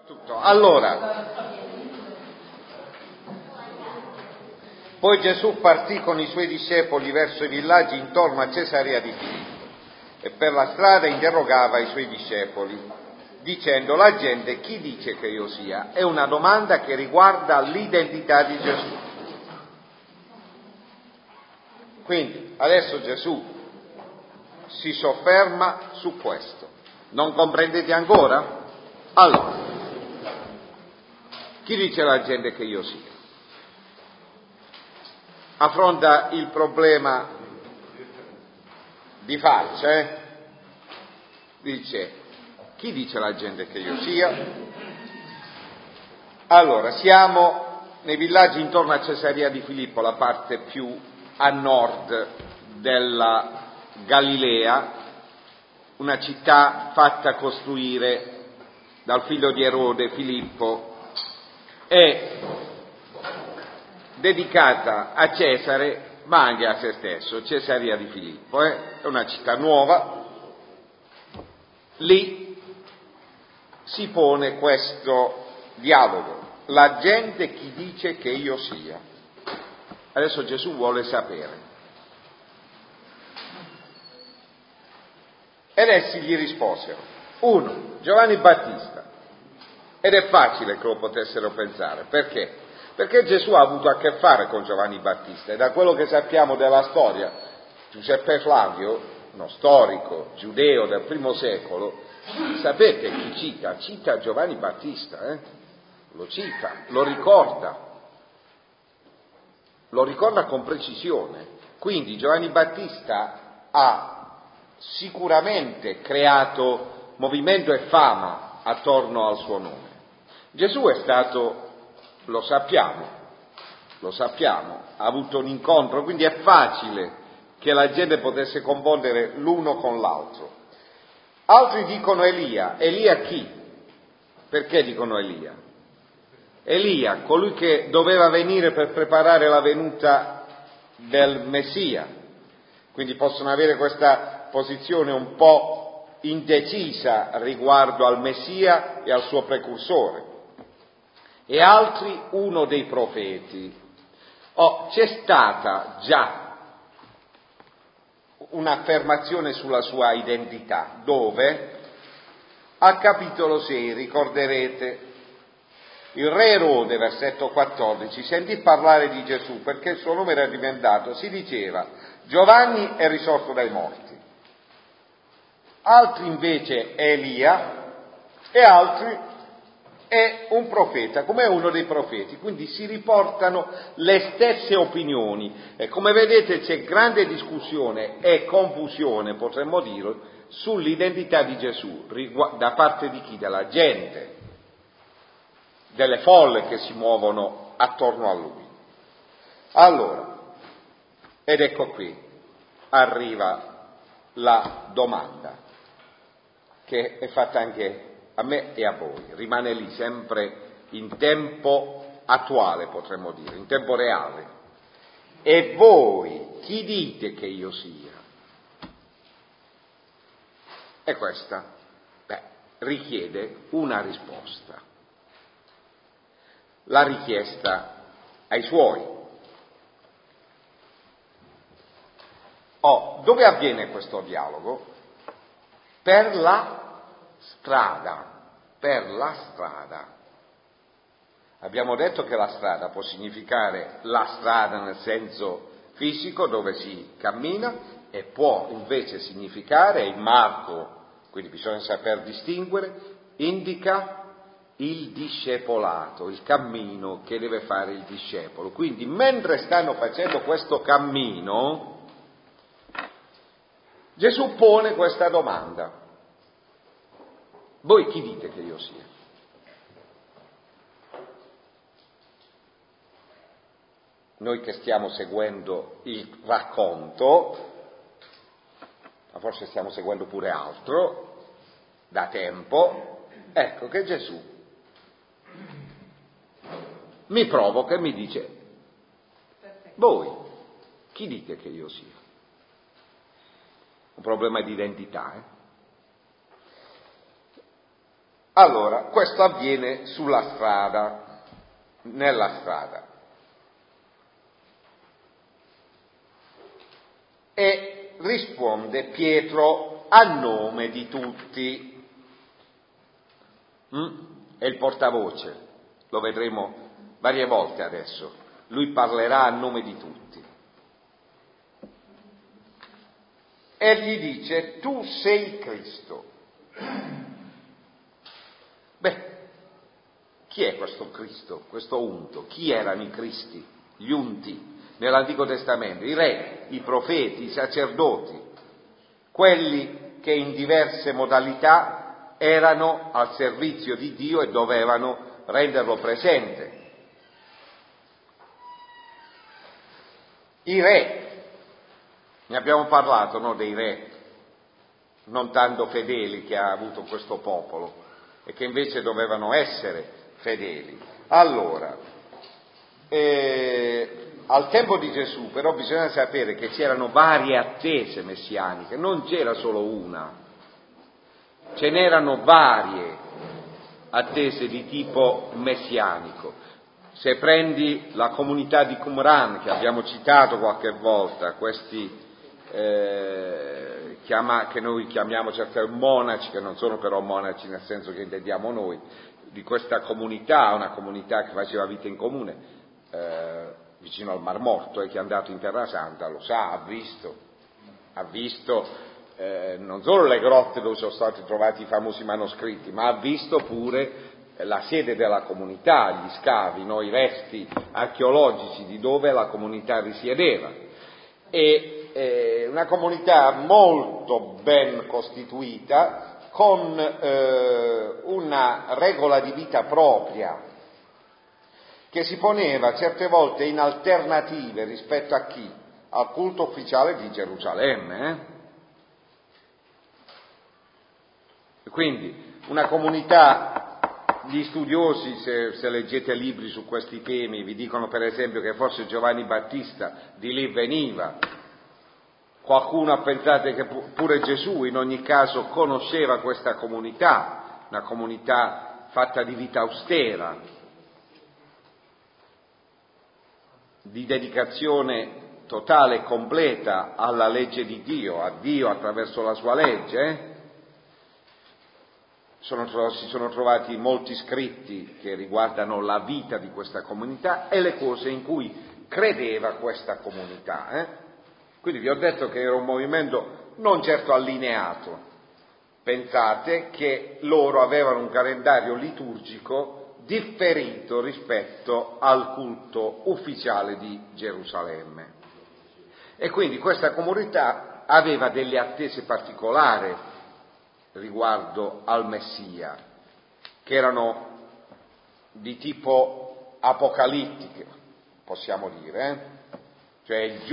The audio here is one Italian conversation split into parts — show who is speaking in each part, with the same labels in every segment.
Speaker 1: Tutto. Allora, poi Gesù partì con i suoi discepoli verso i villaggi intorno a Cesarea di Filippo e per la strada interrogava i suoi discepoli, dicendo: la gente chi dice che io sia? È una domanda che riguarda l'identità di Gesù. Quindi adesso Gesù si sofferma su questo. Non comprendete ancora? Allora, chi dice la gente che io sia? Affronta il problema di faccia, Dice: chi dice la gente che io sia? Allora, siamo nei villaggi intorno a Cesarea di Filippo, la parte più a nord della Galilea, una città fatta costruire dal figlio di Erode, Filippo, e dedicata a Cesare, ma anche a se stesso, Cesarea di Filippo, è una città nuova. Lì si pone questo dialogo: la gente chi dice che io sia? Adesso Gesù vuole sapere. Ed essi gli risposero: uno, Giovanni Battista. Ed è facile che lo potessero pensare. Perché? Perché Gesù ha avuto a che fare con Giovanni Battista, e da quello che sappiamo della storia, Giuseppe Flavio, uno storico giudeo del I secolo, sapete chi cita? Cita Giovanni Battista, lo cita, lo ricorda con precisione. Quindi Giovanni Battista ha sicuramente creato movimento e fama attorno al suo nome. Gesù è stato, lo sappiamo, ha avuto un incontro, quindi è facile che la gente potesse confondere l'uno con l'altro. Altri dicono Elia. Elia chi? Perché dicono Elia? Elia, colui che doveva venire per preparare la venuta del Messia. Quindi possono avere questa posizione un po' indecisa riguardo al Messia e al suo precursore. E altri uno dei profeti. C'è stata già un'affermazione sulla sua identità, dove? Al capitolo 6, ricorderete, il re Erode, versetto 14, sentì parlare di Gesù perché il suo nome era diventato, si diceva: Giovanni è risorto dai morti. Altri invece è Elia e altri è un profeta, come uno dei profeti. Quindi si riportano le stesse opinioni e come vedete c'è grande discussione e confusione, potremmo dire, sull'identità di Gesù da parte di chi? Della gente, delle folle che si muovono attorno a lui. Allora, ed ecco qui arriva la domanda che è fatta anche a me e a voi, rimane lì sempre in tempo attuale, potremmo dire, in tempo reale. E voi chi dite che io sia? E questa, richiede una risposta. La richiesta ai suoi. Dove avviene questo dialogo? Per la strada. Abbiamo detto che la strada può significare la strada nel senso fisico dove si cammina, e può invece significare, in Marco, quindi bisogna saper distinguere, indica il discepolato, il cammino che deve fare il discepolo. Quindi mentre stanno facendo questo cammino, Gesù pone questa domanda: voi chi dite che io sia? Noi che stiamo seguendo il racconto, ma forse stiamo seguendo pure altro da tempo, ecco che Gesù mi provoca e mi dice: voi chi dite che io sia? Un problema di identità, Allora, questo avviene sulla strada, nella strada. E risponde Pietro a nome di tutti. È il portavoce, lo vedremo varie volte adesso. Lui parlerà a nome di tutti. E gli dice: tu sei Cristo. Beh, chi è questo Cristo, questo unto? Chi erano i Cristi, gli unti nell'Antico Testamento? I re, i profeti, i sacerdoti, quelli che in diverse modalità erano al servizio di Dio e dovevano renderlo presente. I re, ne abbiamo parlato, no, dei re, non tanto fedeli che ha avuto questo popolo, e che invece dovevano essere fedeli. Allora, al tempo di Gesù però bisogna sapere che c'erano varie attese messianiche, non c'era solo una, ce n'erano varie attese di tipo messianico. Se prendi la comunità di Qumran, che abbiamo citato qualche volta, questi che noi chiamiamo certe monaci, che non sono però monaci nel senso che intendiamo noi, di questa comunità, una comunità che faceva vita in comune vicino al Mar Morto, e che è andato in Terra Santa, lo sa, ha visto non solo le grotte dove sono stati trovati i famosi manoscritti, ma ha visto pure la sede della comunità, gli scavi, no? I resti archeologici di dove la comunità risiedeva. E una comunità molto ben costituita, con una regola di vita propria, che si poneva certe volte in alternative rispetto a chi? Al culto ufficiale di Gerusalemme. Quindi una comunità, gli studiosi, se leggete libri su questi temi, vi dicono per esempio che forse Giovanni Battista di lì veniva. Qualcuno ha pensato che pure Gesù in ogni caso conosceva questa comunità, una comunità fatta di vita austera, di dedicazione totale e completa alla legge di Dio, a Dio attraverso la sua legge. Si sono trovati molti scritti che riguardano la vita di questa comunità e le cose in cui credeva questa comunità. Quindi vi ho detto che era un movimento non certo allineato. Pensate che loro avevano un calendario liturgico differito rispetto al culto ufficiale di Gerusalemme. E quindi questa comunità aveva delle attese particolari riguardo al Messia, che erano di tipo apocalittiche, possiamo dire, cioè il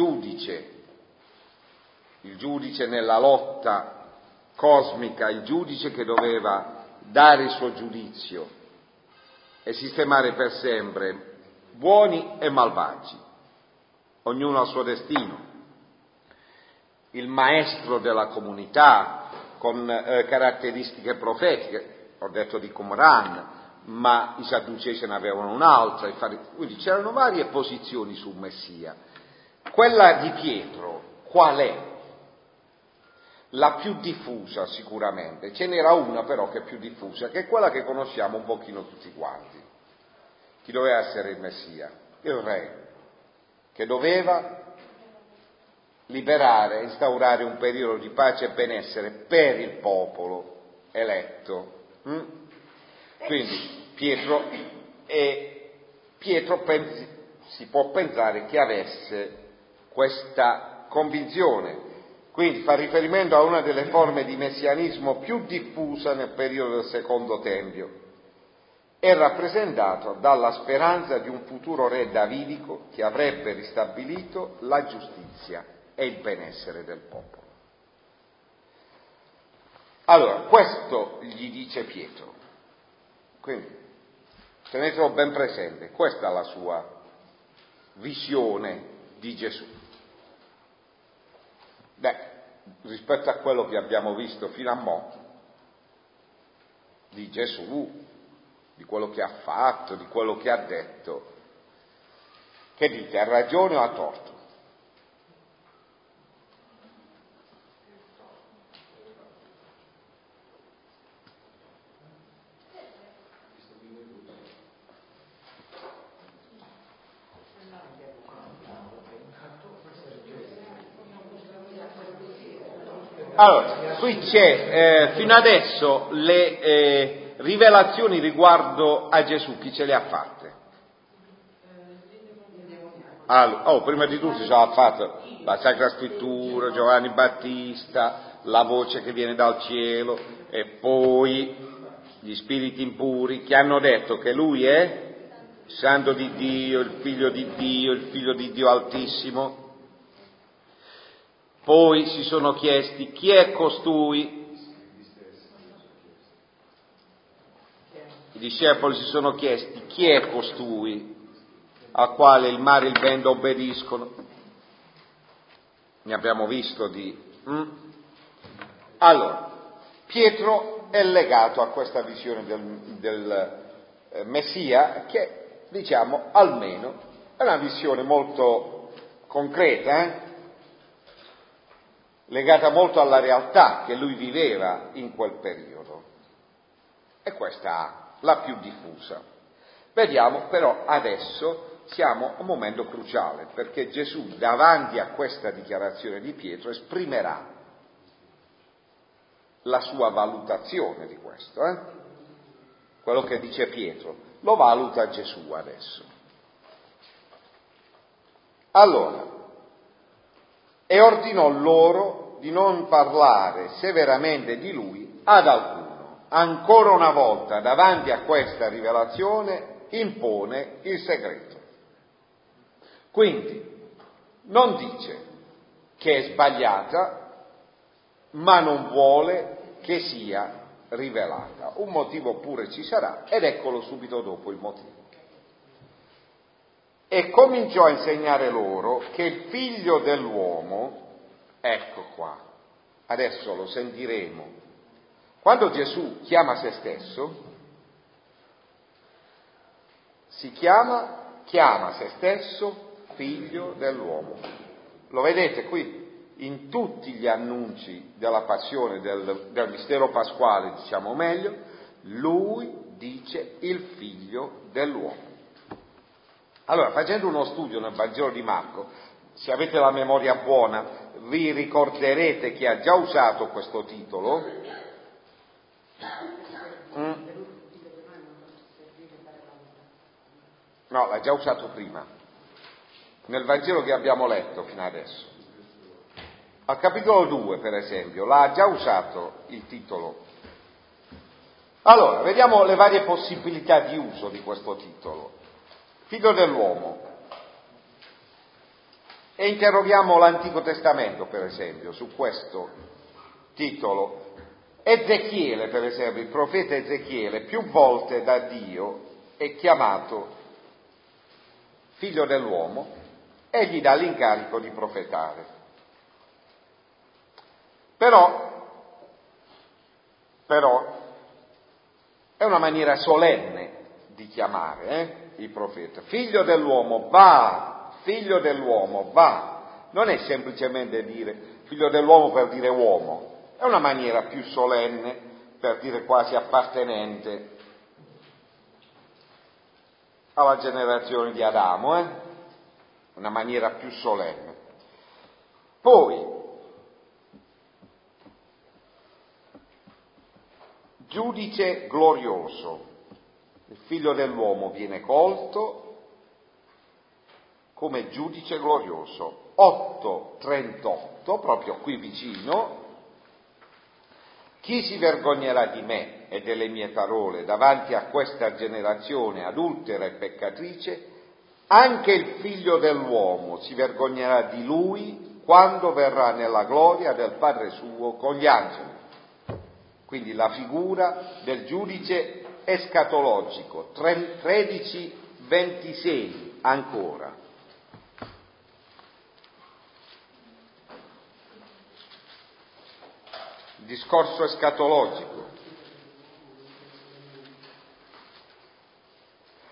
Speaker 1: giudice nella lotta cosmica, il giudice che doveva dare il suo giudizio e sistemare per sempre buoni e malvagi, ognuno al suo destino, il maestro della comunità, con caratteristiche profetiche, ho detto di Qumran, ma i Sadducei ce n'avevano un'altra, quindi c'erano varie posizioni sul Messia. Quella di Pietro, qual è? La più diffusa sicuramente, ce n'era una però che è più diffusa, che è quella che conosciamo un pochino tutti quanti. Chi doveva essere il Messia? Il re, che doveva liberare, instaurare un periodo di pace e benessere per il popolo eletto. Quindi Pietro si può pensare che avesse questa convinzione, quindi fa riferimento a una delle forme di messianismo più diffusa nel periodo del Secondo Tempio. È rappresentato dalla speranza di un futuro re davidico che avrebbe ristabilito la giustizia e il benessere del popolo. Allora, questo gli dice Pietro. Quindi, tenetelo ben presente, questa è la sua visione di Gesù. Rispetto a quello che abbiamo visto fino a mo', di Gesù, di quello che ha fatto, di quello che ha detto. Che dite, ha ragione o ha torto? Allora, qui c'è fino adesso le rivelazioni riguardo a Gesù, chi ce le ha fatte? Prima di tutto ce l'ha fatto la Sacra Scrittura, Giovanni Battista, la voce che viene dal cielo e poi gli spiriti impuri che hanno detto che lui è Santo di Dio, il Figlio di Dio, il Figlio di Dio Altissimo. Poi si sono chiesti chi è costui. I discepoli si sono chiesti chi è costui al quale il mare e il vento obbediscono. Ne abbiamo visto Allora, Pietro è legato a questa visione del Messia che, diciamo, almeno è una visione molto concreta, legata molto alla realtà che lui viveva in quel periodo. E questa la più diffusa. Vediamo però adesso siamo a un momento cruciale, perché Gesù davanti a questa dichiarazione di Pietro esprimerà la sua valutazione di questo. Quello che dice Pietro lo valuta Gesù adesso. Allora, e ordinò loro di non parlare severamente di lui ad alcuno. Ancora una volta davanti a questa rivelazione impone il segreto. Quindi non dice che è sbagliata, ma non vuole che sia rivelata. Un motivo pure ci sarà, ed eccolo subito dopo il motivo. E cominciò a insegnare loro che il Figlio dell'uomo, ecco qua, adesso lo sentiremo, quando Gesù chiama se stesso, chiama se stesso Figlio dell'uomo. Lo vedete qui? In tutti gli annunci della passione, del mistero pasquale, diciamo meglio, lui dice il Figlio dell'uomo. Allora, facendo uno studio nel Vangelo di Marco, se avete la memoria buona, vi ricorderete che ha già usato questo titolo. No, l'ha già usato prima, nel Vangelo che abbiamo letto fino adesso. Al capitolo 2, per esempio, l'ha già usato il titolo. Allora, vediamo le varie possibilità di uso di questo titolo. Figlio dell'uomo. E interroghiamo l'Antico Testamento, per esempio, su questo titolo. Ezechiele, per esempio, il profeta Ezechiele, più volte da Dio è chiamato Figlio dell'uomo e gli dà l'incarico di profetare. Però è una maniera solenne di chiamare il profeta. Figlio dell'uomo, va! Figlio dell'uomo, va! Non è semplicemente dire figlio dell'uomo per dire uomo, è una maniera più solenne per dire quasi appartenente alla generazione di Adamo, una maniera più solenne. Poi, giudice glorioso, il figlio dell'uomo viene colto come giudice glorioso. 8:38, proprio qui vicino, chi si vergognerà di me e delle mie parole davanti a questa generazione adultera e peccatrice? Anche il figlio dell'uomo si vergognerà di lui quando verrà nella gloria del Padre suo con gli angeli. Quindi la figura del giudice escatologico. 13:26 ancora. Discorso escatologico.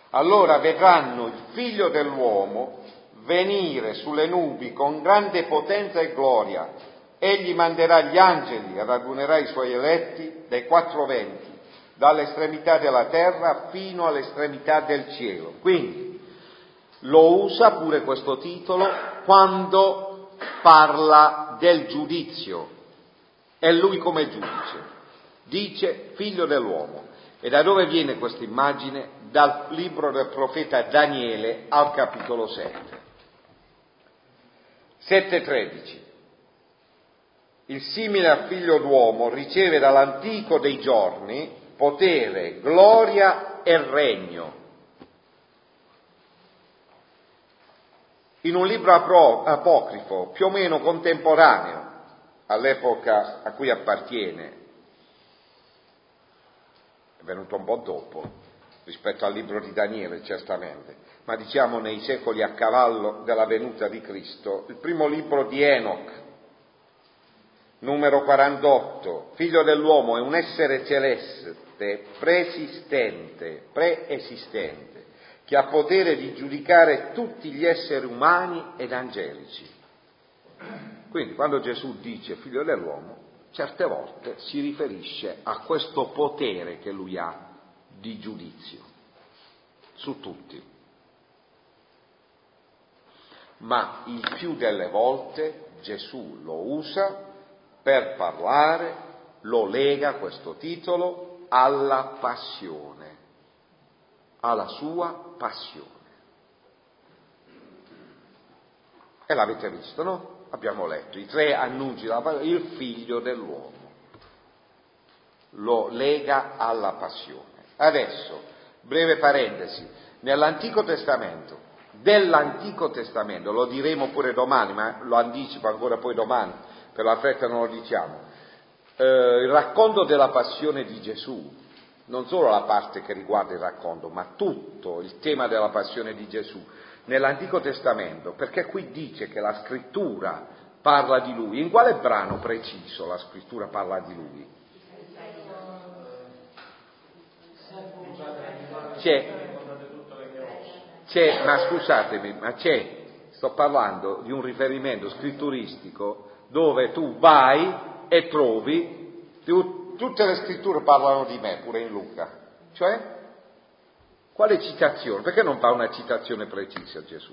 Speaker 1: Allora vedranno il Figlio dell'uomo venire sulle nubi con grande potenza e gloria. Egli manderà gli angeli e radunerà i suoi eletti dai quattro venti, dall'estremità della terra fino all'estremità del cielo. Quindi lo usa pure questo titolo quando parla del giudizio. È lui come giudice. Dice Figlio dell'uomo. E da dove viene questa immagine? Dal libro del profeta Daniele al capitolo 7. 7,13. Il simile al figlio d'uomo riceve dall'antico dei giorni potere, gloria e regno. In un libro apocrifo, più o meno contemporaneo all'epoca a cui appartiene, è venuto un po' dopo rispetto al libro di Daniele, certamente, ma diciamo nei secoli a cavallo della venuta di Cristo, il primo libro di Enoch, numero 48, figlio dell'uomo è un essere celeste preesistente, che ha potere di giudicare tutti gli esseri umani ed angelici. Quindi quando Gesù dice figlio dell'uomo, certe volte si riferisce a questo potere che lui ha di giudizio su tutti. Ma il più delle volte Gesù lo usa per parlare, lo lega questo titolo alla passione, alla sua passione. E l'avete visto, no? Abbiamo letto i tre annunci della passione, il figlio dell'uomo lo lega alla passione. Adesso, breve parentesi, dell'Antico Testamento, lo diremo pure domani, ma lo anticipo ancora poi domani, per la fretta non lo diciamo, il racconto della passione di Gesù, non solo la parte che riguarda il racconto, ma tutto il tema della passione di Gesù, nell'Antico Testamento, perché qui dice che la Scrittura parla di Lui. In quale brano preciso la Scrittura parla di Lui? Ma scusatemi, sto parlando di un riferimento scritturistico dove tu vai e trovi, tutte le scritture parlano di me, pure in Luca, cioè, quale citazione? Perché non fa una citazione precisa Gesù?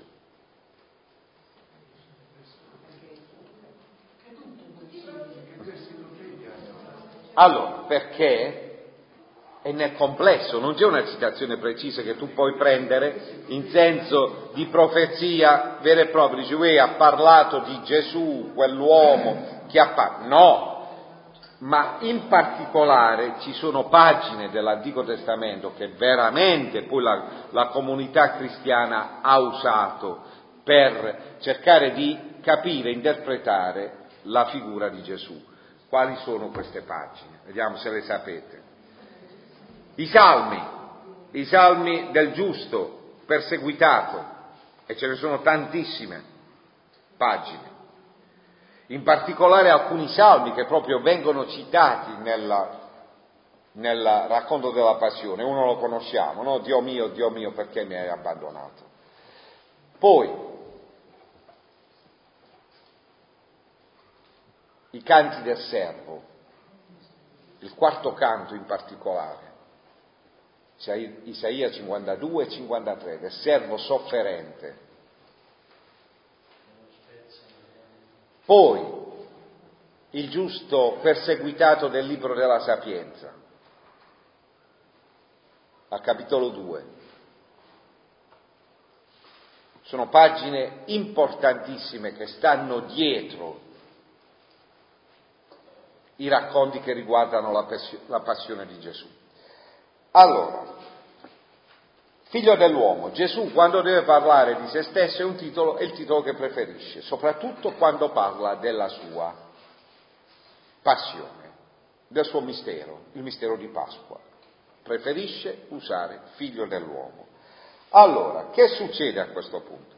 Speaker 1: Allora, perché è nel complesso, non c'è una citazione precisa che tu puoi prendere in senso di profezia vera e propria, dice, ha parlato di Gesù, quell'uomo che no, ma in particolare ci sono pagine dell'Antico Testamento che veramente poi la comunità cristiana ha usato per cercare di capire, interpretare la figura di Gesù. Quali sono queste pagine? Vediamo se le sapete. I salmi del giusto perseguitato, e ce ne sono tantissime pagine, in particolare alcuni salmi che proprio vengono citati nel racconto della passione, uno lo conosciamo, no? Dio mio, perché mi hai abbandonato? Poi, i canti del servo, il quarto canto in particolare, Isaia 52 e 53, del servo sofferente. Poi il giusto perseguitato del libro della Sapienza, al capitolo 2. Sono pagine importantissime che stanno dietro i racconti che riguardano la passione di Gesù. Allora, figlio dell'uomo, Gesù quando deve parlare di se stesso è il titolo che preferisce, soprattutto quando parla della sua passione, del suo mistero, il mistero di Pasqua. Preferisce usare figlio dell'uomo. Allora, che succede a questo punto?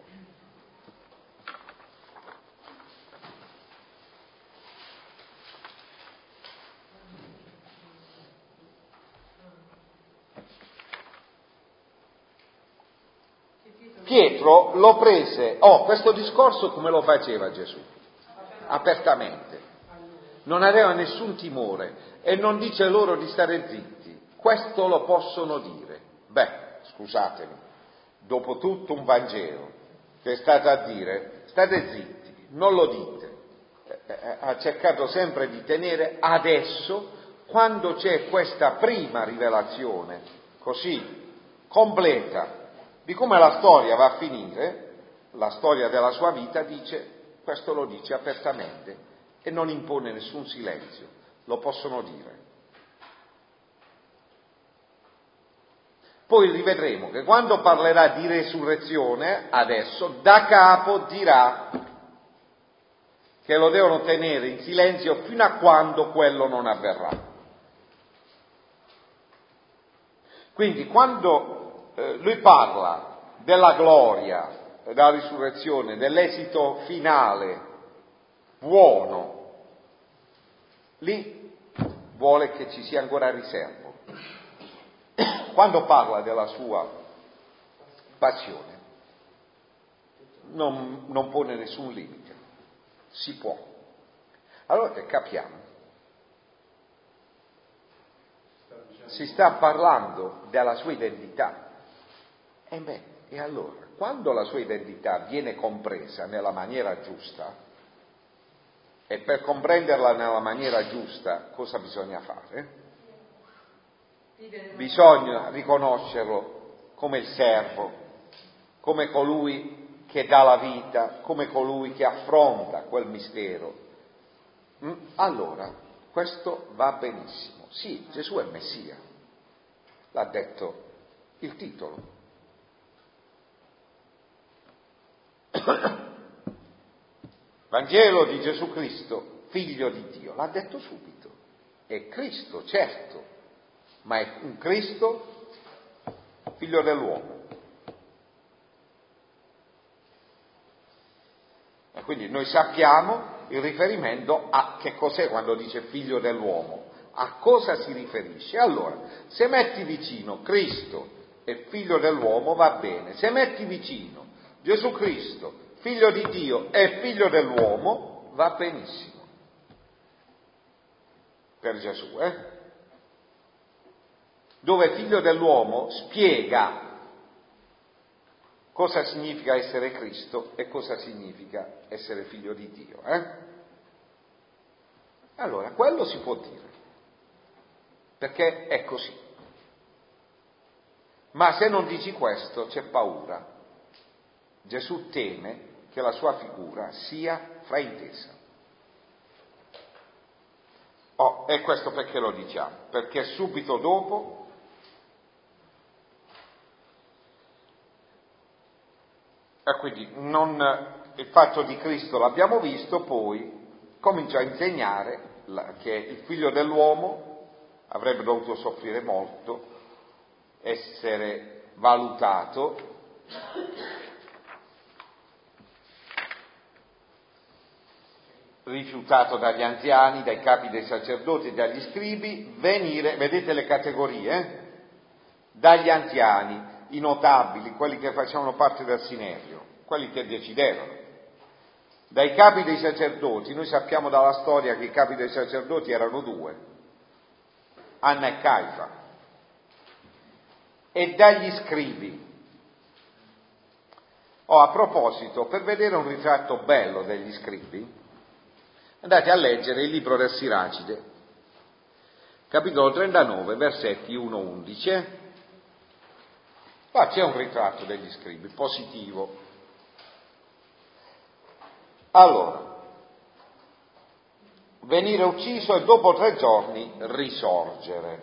Speaker 1: Pietro lo prese, questo discorso come lo faceva Gesù? Apertamente. Non aveva nessun timore e non dice loro di stare zitti. Questo lo possono dire. Scusatemi, dopo tutto un Vangelo che è stato a dire, state zitti, non lo dite. Ha cercato sempre di tenere adesso, quando c'è questa prima rivelazione così completa di come la storia va a finire, la storia della sua vita, questo lo dice apertamente e non impone nessun silenzio, lo possono dire. Poi rivedremo che quando parlerà di resurrezione, adesso da capo dirà che lo devono tenere in silenzio fino a quando quello non avverrà. Quindi quando lui parla della gloria, della risurrezione, dell'esito finale buono, lì vuole che ci sia ancora riservo. Quando parla della sua passione non pone nessun limite, si può. Allora che capiamo? Si sta parlando della sua identità. E allora, quando la sua identità viene compresa nella maniera giusta, e per comprenderla nella maniera giusta cosa bisogna fare? Bisogna riconoscerlo come il servo, come colui che dà la vita, come colui che affronta quel mistero. Allora, questo va benissimo. Sì, Gesù è Messia, l'ha detto il titolo. Vangelo di Gesù Cristo, figlio di Dio, l'ha detto subito. È Cristo, certo, ma è un Cristo figlio dell'uomo. E quindi noi sappiamo il riferimento a che cos'è quando dice figlio dell'uomo, a cosa si riferisce. Allora, se metti vicino Cristo e figlio dell'uomo va bene, se metti vicino Gesù Cristo, figlio di Dio e figlio dell'uomo, va benissimo. Per Gesù, dove figlio dell'uomo spiega cosa significa essere Cristo e cosa significa essere figlio di Dio. Allora, quello si può dire, perché è così. Ma se non dici questo c'è paura. Gesù teme che la sua figura sia fraintesa. E questo perché lo diciamo? Perché subito dopo quindi il fatto di Cristo l'abbiamo visto, poi comincia a insegnare che il figlio dell'uomo avrebbe dovuto soffrire molto, essere valutato, rifiutato dagli anziani, dai capi dei sacerdoti e dagli scribi, venire, vedete le categorie, dagli anziani, i notabili, quelli che facevano parte del Sinerio, quelli che decidevano, dai capi dei sacerdoti. Noi sappiamo dalla storia che i capi dei sacerdoti erano due, Anna e Caifa, e dagli scribi. A proposito, per vedere un ritratto bello degli scribi, andate a leggere il libro del Siracide, capitolo 39, versetti 1-11. Qua c'è un ritratto degli scribi, positivo. Allora, venire ucciso e dopo 3 giorni risorgere.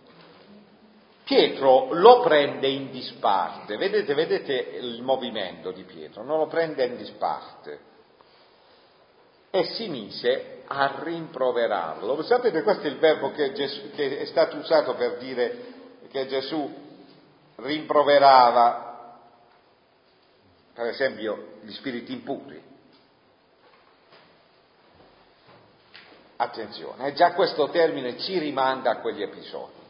Speaker 1: Pietro lo prende in disparte, vedete il movimento di Pietro, non lo prende in disparte, e si mise a rimproverarlo. Sapete, questo è il verbo che è stato usato per dire che Gesù rimproverava, per esempio, gli spiriti impuri. Attenzione, già questo termine ci rimanda a quegli episodi.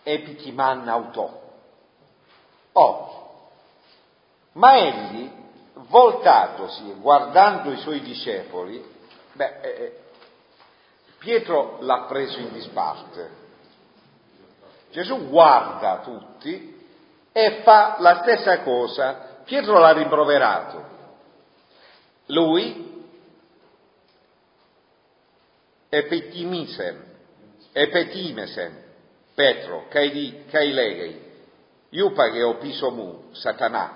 Speaker 1: epitiman autò. Ma egli, voltatosi e guardando i suoi discepoli, Pietro l'ha preso in disparte. Gesù guarda tutti e fa la stessa cosa. Pietro l'ha rimproverato. Lui, epetimesen, Petro, kai legei, iupaghe o pisomu, Satana.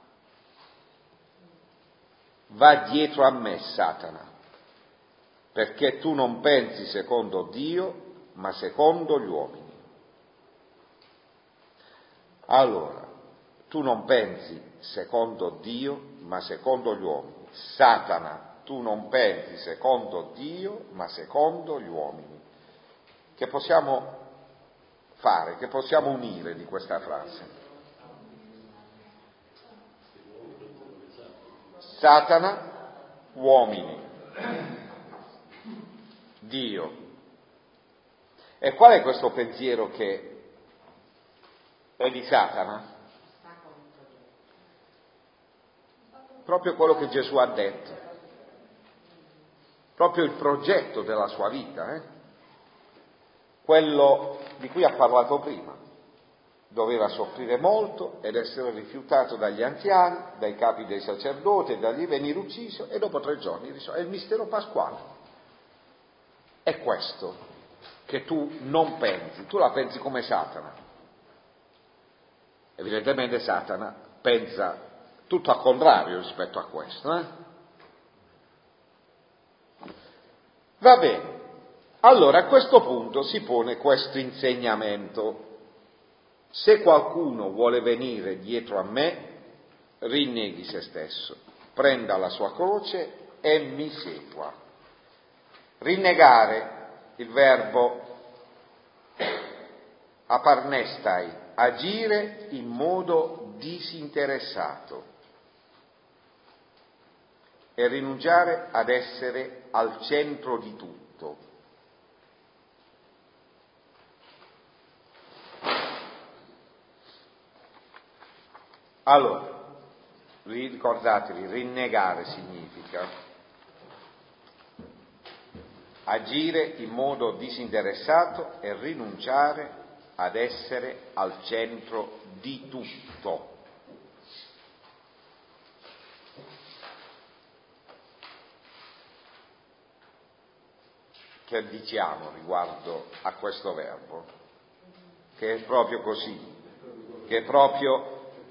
Speaker 1: Va dietro a me, Satana, perché tu non pensi secondo Dio, ma secondo gli uomini. Allora, tu non pensi secondo Dio, ma secondo gli uomini. Satana, tu non pensi secondo Dio, ma secondo gli uomini. Che possiamo fare, che possiamo unire di questa frase? Satana, uomini, Dio. E qual è questo pensiero che è di Satana? Proprio quello che Gesù ha detto, proprio il progetto della sua vita, quello di cui ha parlato prima. Doveva soffrire molto ed essere rifiutato dagli anziani, dai capi dei sacerdoti e dagli venire ucciso e dopo 3 giorni risorto. È il mistero pasquale. È questo che tu non pensi, tu la pensi come Satana. Evidentemente Satana pensa tutto al contrario rispetto a questo. Va bene, allora a questo punto si pone questo insegnamento. Se qualcuno vuole venire dietro a me, rinneghi se stesso, prenda la sua croce e mi segua. Rinnegare, il verbo aparnestai, agire in modo disinteressato e rinunciare ad essere al centro di tutto. Allora, ricordatevi, rinnegare significa agire in modo disinteressato e rinunciare ad essere al centro di tutto. Che diciamo riguardo a questo verbo? Che è proprio così, che è proprio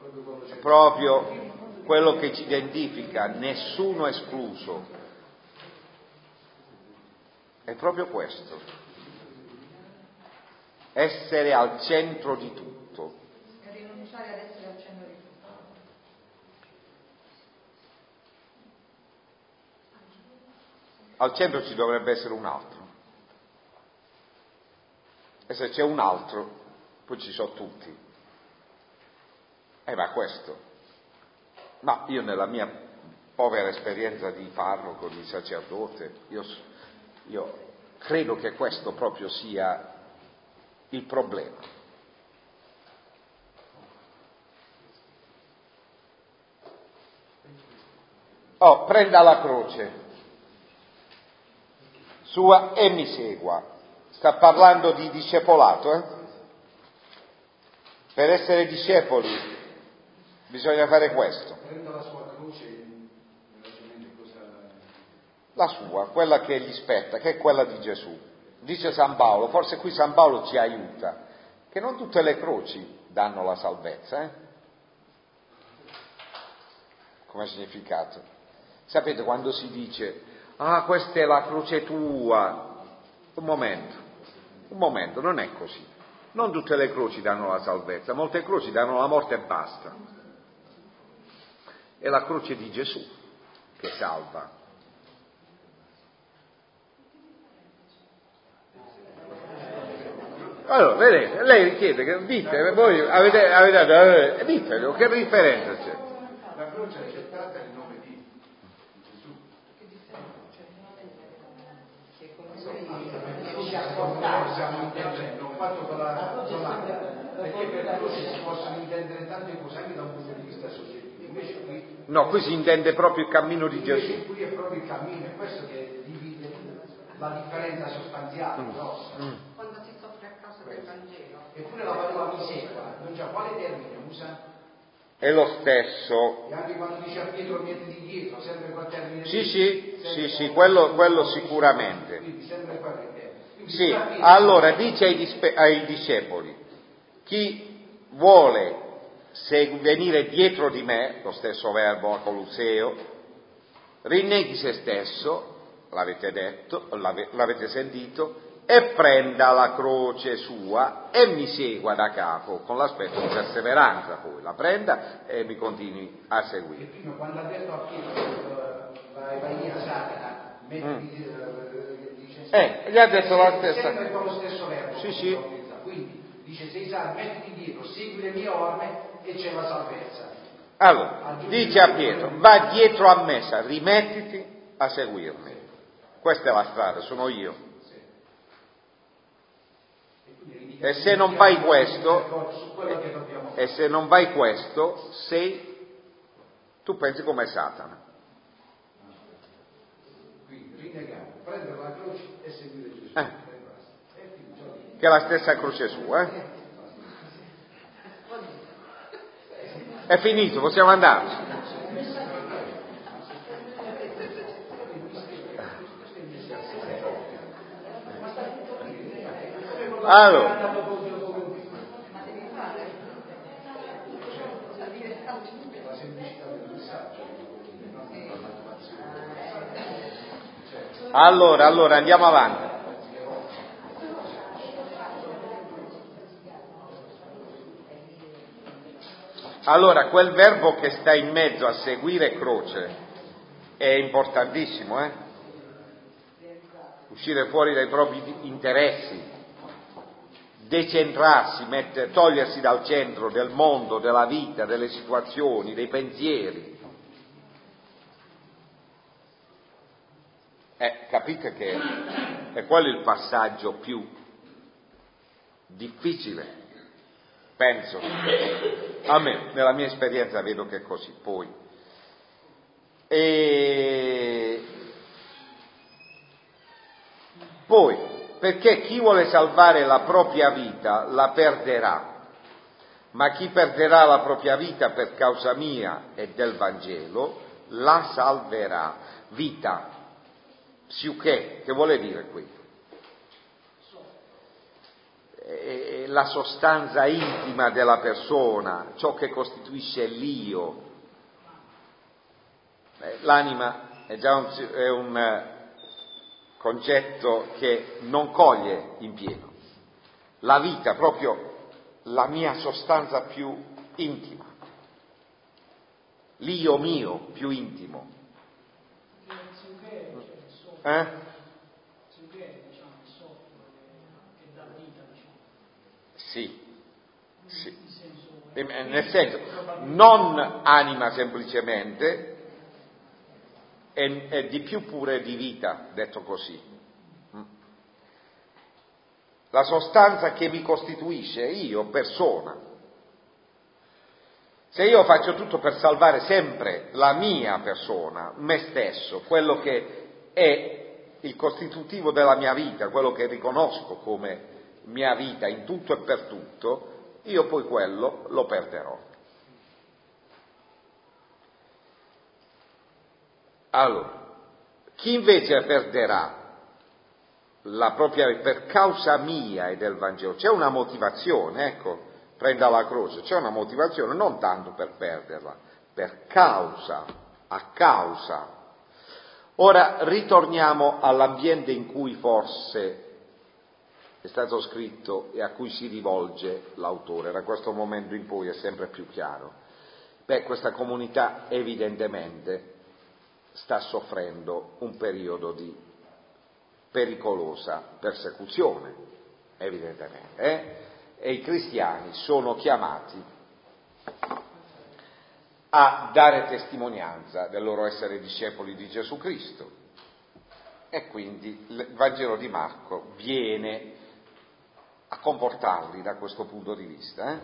Speaker 1: quello che ci identifica, nessuno escluso. È proprio questo, essere al centro di tutto.
Speaker 2: E rinunciare ad essere al centro di tutto.
Speaker 1: Al centro ci dovrebbe essere un altro. E se c'è un altro, poi ci sono tutti. Ma questo. Ma io nella mia povera esperienza di parroco, di sacerdote, io credo che questo proprio sia il problema. Prenda la croce sua e mi segua. Sta parlando di discepolato, Per essere discepoli bisogna fare questo.
Speaker 3: Prenda la sua croce,
Speaker 1: La sua, quella che gli spetta, che è quella di Gesù. Dice San Paolo, forse qui San Paolo ci aiuta, che non tutte le croci danno la salvezza, come significato. Sapete quando si dice, questa è la croce tua, un momento, non è così. Non tutte le croci danno la salvezza, molte croci danno la morte e basta. È la croce di Gesù che salva. Allora, vedete, lei chiede, dite, voi avete ditelo, che differenza c'è?
Speaker 3: La croce è accettata nel nome di Gesù.
Speaker 2: Che differenza c'è? Che con noi ci ha portato.
Speaker 3: fatto con la perché per la croce si possono intendere tante cose anche da un punto di vista soggettivo, invece qui
Speaker 1: No, qui si intende proprio il cammino di Gesù.
Speaker 3: qui è proprio il cammino, è questo che divide la differenza sostanziale grossa.
Speaker 2: Quando si soffre a causa del Vangelo.
Speaker 3: Eppure la parola mi segua, non c'è quale termine usa?
Speaker 1: È lo stesso.
Speaker 3: E anche quando dice a Pietro mettiti dietro, sempre quel termine.
Speaker 1: Sì, quello sicuramente.
Speaker 3: Quindi sempre quello il termine.
Speaker 1: Sì, allora dice ai discepoli, chi vuole venire dietro di me, lo stesso verbo a Colosseo, rinneghi se stesso, l'avete detto, l'avete sentito, e prenda la croce sua e mi segua da capo, con l'aspetto di perseveranza poi, la prenda e mi continui a seguire.
Speaker 3: E prima quando ha detto a Pietro, vai via Satana, mettiti, dice,
Speaker 1: gli ha detto la stessa.
Speaker 3: sempre con lo stesso verbo.
Speaker 1: Sì.
Speaker 3: Quindi dice, sei salvo, mettiti dietro, segui le mie orme e c'è la salvezza.
Speaker 1: Allora, dice a Pietro, va dietro a me, rimettiti a seguirmi. Questa è la strada, sono io. E se non fai questo, tu pensi come Satana.
Speaker 3: Quindi rinnegare, prendere la croce e seguire Gesù.
Speaker 1: Che è la stessa croce sua. È finito, possiamo andarci. Allora, Allora, andiamo avanti. Allora, quel verbo che sta in mezzo a seguire croce è importantissimo, Uscire fuori dai propri interessi, decentrarsi, togliersi dal centro del mondo, della vita, delle situazioni, dei pensieri. Capite che è quello il passaggio più difficile, penso. A me, nella mia esperienza, vedo che è così. Poi, perché chi vuole salvare la propria vita la perderà, ma chi perderà la propria vita per causa mia e del Vangelo la salverà. Vita, psiche, che vuole dire qui? La sostanza intima della persona, ciò che costituisce l'io. L'anima è un concetto che non coglie in pieno. La vita, proprio la mia sostanza più intima, l'io mio più intimo. Sì. Nel senso, non anima semplicemente, è di più pure di vita, detto così. La sostanza che mi costituisce, io, persona. Se io faccio tutto per salvare sempre la mia persona, me stesso, quello che è il costitutivo della mia vita, quello che riconosco come mia vita in tutto e per tutto, io poi quello lo perderò. Allora, chi invece perderà la propria vita per causa mia e del Vangelo, c'è una motivazione, prenda la croce, c'è una motivazione, non tanto per perderla, per causa, a causa. Ora ritorniamo all'ambiente in cui forse è stato scritto e a cui si rivolge l'autore. Da questo momento in poi è sempre più chiaro. Questa comunità evidentemente sta soffrendo un periodo di pericolosa persecuzione, evidentemente, e i cristiani sono chiamati a dare testimonianza del loro essere discepoli di Gesù Cristo. E quindi il Vangelo di Marco viene a comportarli da questo punto di vista.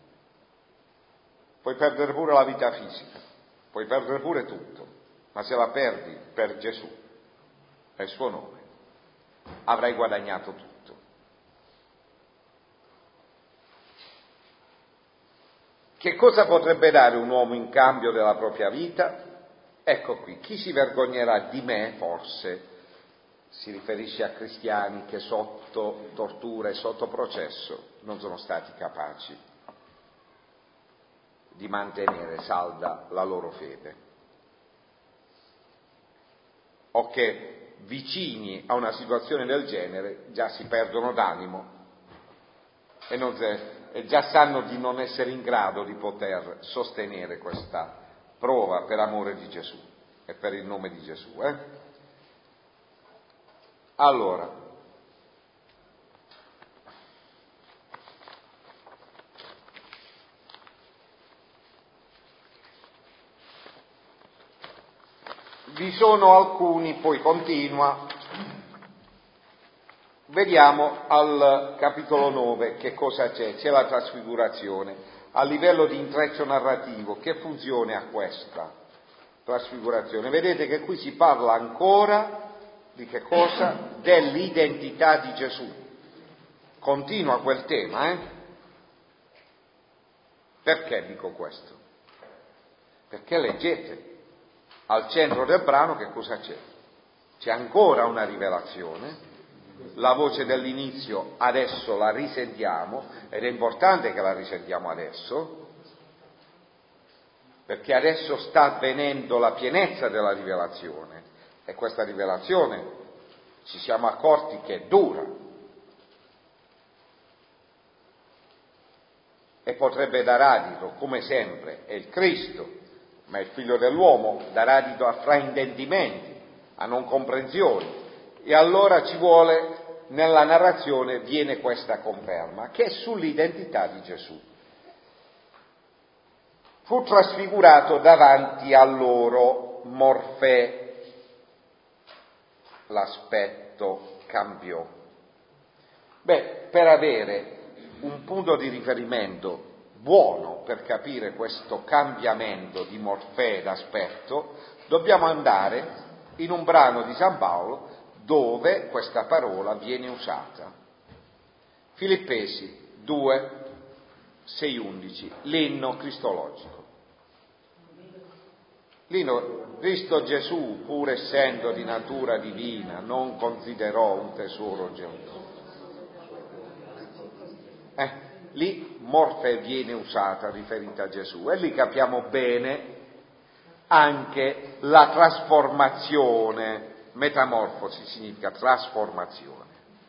Speaker 1: Puoi perdere pure la vita fisica, puoi perdere pure tutto, ma se la perdi per Gesù e il suo nome, avrai guadagnato tutto. Che cosa potrebbe dare un uomo in cambio della propria vita? Ecco qui, chi si vergognerà di me, forse, si riferisce a cristiani che sotto tortura e sotto processo non sono stati capaci di mantenere salda la loro fede, o che vicini a una situazione del genere già si perdono d'animo e già sanno di non essere in grado di poter sostenere questa prova per amore di Gesù e per il nome di Gesù. Allora, vi sono alcuni, poi continua, vediamo al capitolo 9 che cosa c'è. C'è la trasfigurazione. A livello di intreccio narrativo, che funzione ha questa trasfigurazione? Vedete che qui si parla ancora di che cosa? Dell'identità di Gesù. Continua quel tema, Perché dico questo? Perché leggete al centro del brano che cosa c'è? C'è ancora una rivelazione. La voce dell'inizio adesso la risentiamo, ed è importante che la risentiamo adesso, perché adesso sta avvenendo la pienezza della rivelazione, e questa rivelazione ci siamo accorti che dura e potrebbe dar adito, come sempre, è il Cristo, ma il Figlio dell'uomo darà adito a fraintendimenti, a non comprensioni, e allora ci vuole, nella narrazione viene questa conferma, che è sull'identità di Gesù. Fu trasfigurato davanti a loro, Morfè, l'aspetto cambiò. Per avere un punto di riferimento buono per capire questo cambiamento di Morfè d'aspetto, dobbiamo andare in un brano di San Paolo dove questa parola viene usata. Filippesi 2, 6-11, l'inno cristologico. L'inno, Cristo Gesù, pur essendo di natura divina, non considerò un tesoro geloso. Lì Morfè viene usata, riferita a Gesù, e lì capiamo bene anche la trasformazione. Metamorfosi significa trasformazione,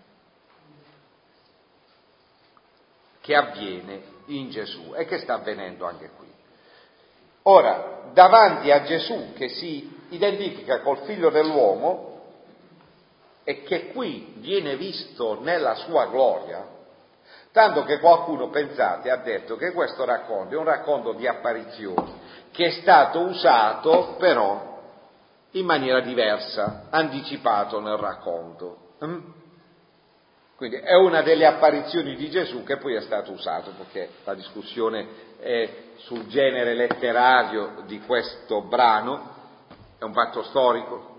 Speaker 1: che avviene in Gesù e che sta avvenendo anche qui. Ora, davanti a Gesù che si identifica col Figlio dell'uomo e che qui viene visto nella sua gloria, tanto che qualcuno, pensate, ha detto che questo racconto è un racconto di apparizioni che è stato usato però in maniera diversa, anticipato nel racconto. Quindi è una delle apparizioni di Gesù che poi è stato usato, perché la discussione è sul genere letterario di questo brano, è un fatto storico,